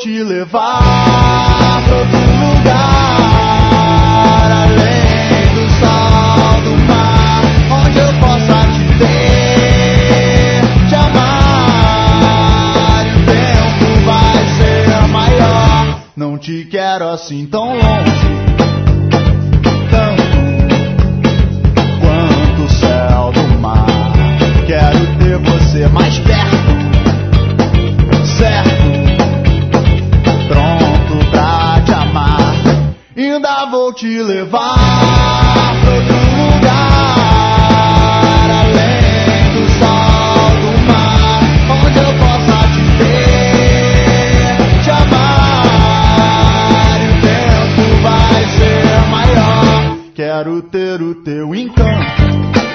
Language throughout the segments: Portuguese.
te levar pra outro lugar, além do sol, do mar, onde eu possa te ver, te amar, e o tempo vai ser maior. Não te quero assim tão longe, tanto quanto o céu do mar. Quero ter você mais perto, certo, pronto pra te amar. Ainda vou te levar pra outro lugar, além do sol, do mar, onde eu possa te ver, te amar, e o tempo vai ser maior. Quero ter o teu encanto,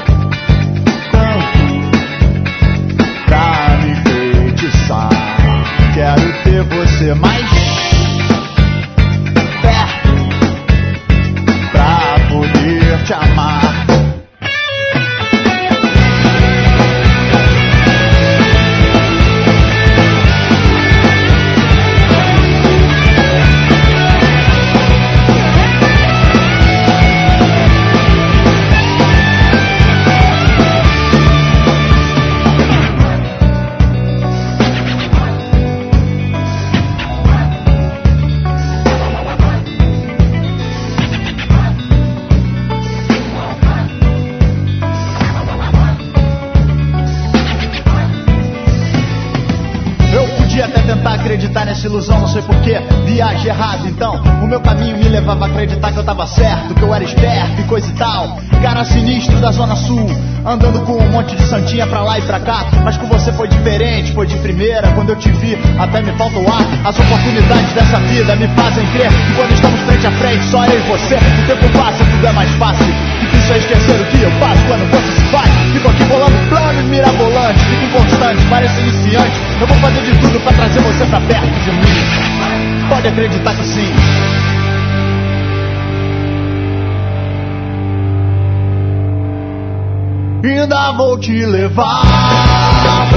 pra me enfeitiçar. Quero ter você mais perto, pra poder te amar. Acreditar nessa ilusão, não sei porquê, viagem errado então. O meu caminho me levava a acreditar que eu tava certo, que eu era esperto e coisa e tal. Cara sinistro da Zona Sul, andando com um monte de santinha pra lá e pra cá. Mas com você foi diferente, foi de primeira. Quando eu te vi, até me falta o ar. As oportunidades dessa vida me fazem crer que quando estamos frente a frente, só eu e você, o tempo passa, tudo é mais fácil. Difícil é esquecer o que eu faço quando você se vai. Fico aqui bolando planos mirabolantes, fico inconstante, pareço iniciante. Eu vou fazer de tudo pra trazer você pra perto de mim. Pode acreditar que sim. Ainda vou te levar